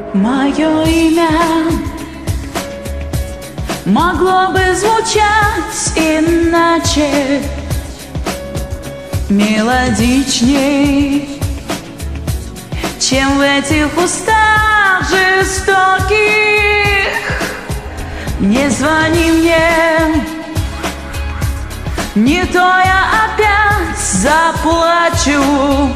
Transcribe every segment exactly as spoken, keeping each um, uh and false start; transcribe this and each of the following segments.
Мое имя могло бы звучать иначе, мелодичней, чем в этих устах жестоких. Не звони мне, не то я опять заплачу.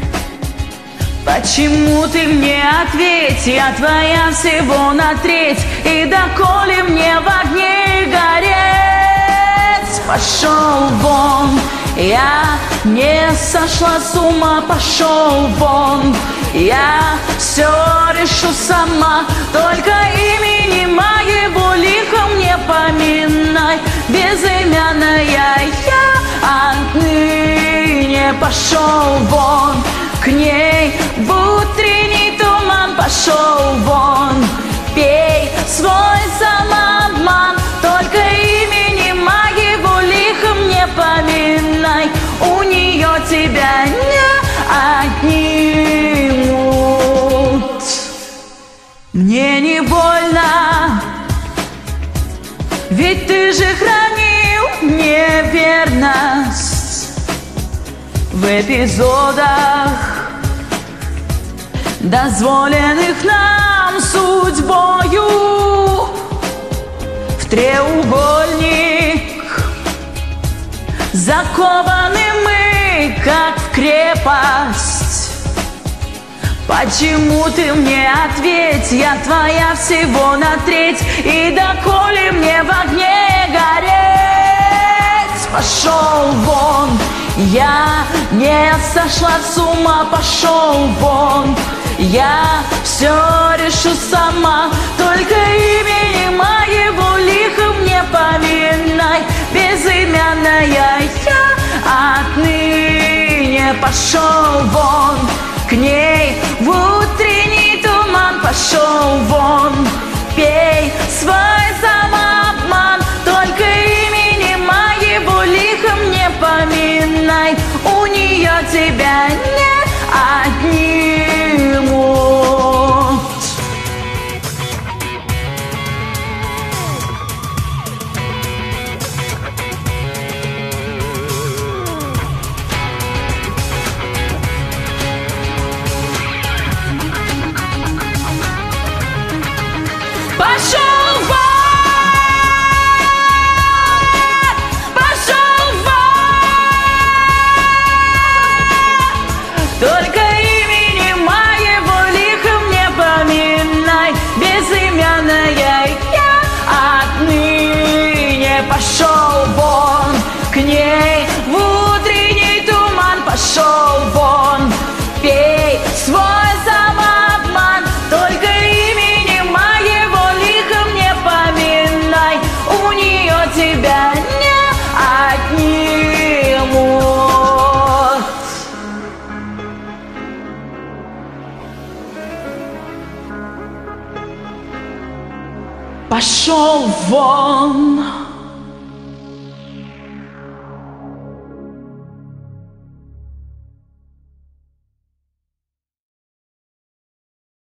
Почему ты мне ответь? Я твоя всего на треть, и доколе мне в огне гореть? Пошел вон, я не сошла с ума. Пошел вон, я все решу сама. Только имени моего лихо мне поминай. Безымянная я отныне. Пошел вон, к ней в утренний туман. Пошел вон, пей свой самообман. Только имени моего лихо мне поминай. У нее тебя не отнимут. Мне не больно, ведь ты же хранил неверность в эпизодах, дозволенных нам судьбою. В треугольник закованы мы, как в крепость. Почему ты мне ответь? Я твоя всего на треть, и доколе мне в огне гореть? Пошел вон, я не сошла с ума. Пошел вон, я все решу сама. Только имени моего лихо мне поминай. Безымянная я отныне. Пошел вон, к ней в утренний туман. Пошел вон, пей свой самообман. Только имени моего лихо мне поминай. У нее тебя не отнимут. Пошел вон! Пошел вон! Только имени моего лихо мне поминай. Безымянная я отныне. Пошел вон, к ней в утренний туман. Пошел вон, пей свой самообман. Только имени моего лихо мне поминай. У нее тебя не отнимут. Пошел вон.